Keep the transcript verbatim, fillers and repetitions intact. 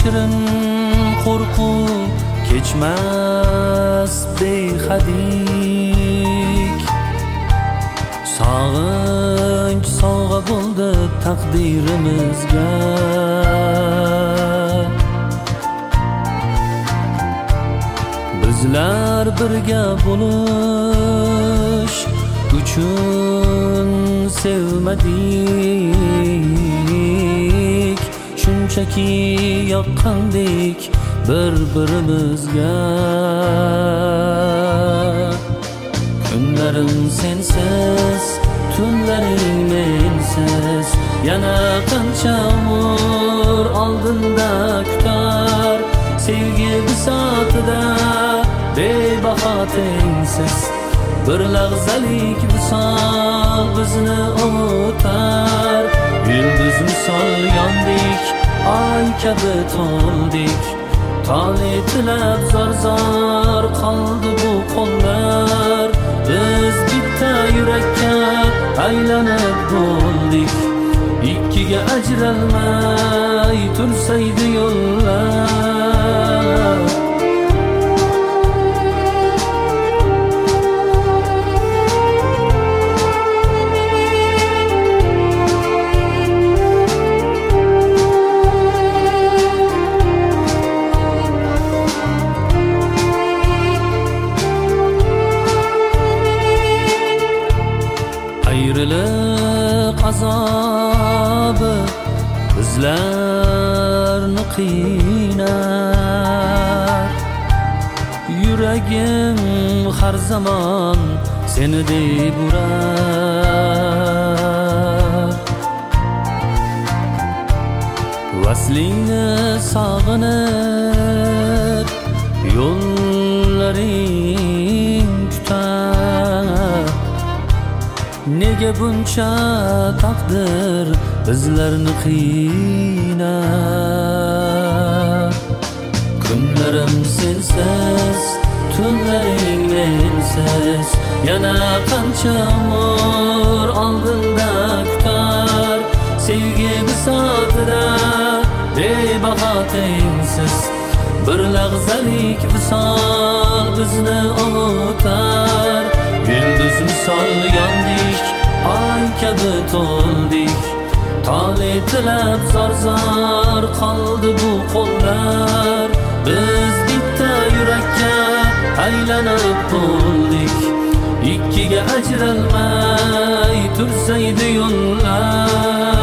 shirin qo'rquv kechmas behadik. Sog'inch sovg'a bo'ldi taqdirimizga. Bizlar birga bo'lish uchun sevmadik, shunchaki yoqqandik bir-birimizga. Kunlarim sensiz, tunlaring mensiz, yana qancha umr oldinda kutar. Sevgi bisotida bebaho tengsiz, bir lahzalik visol bizni unutar. Yulduz misol yondik, ay kabi to'ldik. Tole tilab zor-zor qoldi bu qo'llar. Biz bitta yurakka aylanib bo'ldik. Ikkiga ajralmay tursaydi yo'llar. Ayrılık azabı bizlarni qiynar. Yuragim har zaman seni deb urar. Vaslingni sog'inib yo'llaring kutar. Nega buncha taqdir bizlarni qiynar. Kunlarim sensiz, tunlaring mensiz, yana qancha umr oldinda kutar. Sevgi bisotida bebaho tengsiz, bir lahzalik visol bizni unutar. Yulduz misol yondik, ay kabi to'ldik. Tole tilab zor-zor qoldi bu qo'llar. Biz bitta yurakka aylanib bo'ldik. Ikkiga ajralmay tursaydi yo'llar.